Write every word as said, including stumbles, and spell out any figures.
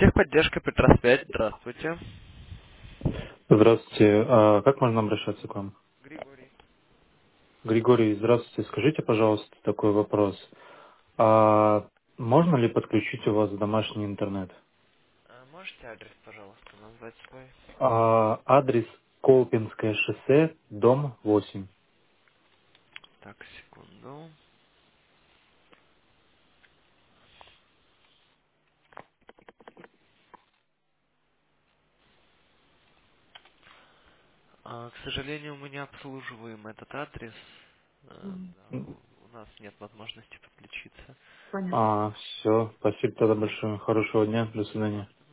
Техподдержка Петросвязь. Здравствуйте. Здравствуйте. А как можно обращаться к вам? Григорий. Григорий, здравствуйте. Скажите, пожалуйста, такой вопрос. А можно ли подключить у вас домашний интернет? А можете адрес, пожалуйста, назвать свой? А, адрес Колпинское шоссе, дом восемь. Так, секунду. А, к сожалению, мы не обслуживаем этот адрес. А, да, М, у нас нет возможности подключиться. А, все. Спасибо тогда большое. Хорошего дня. До свидания.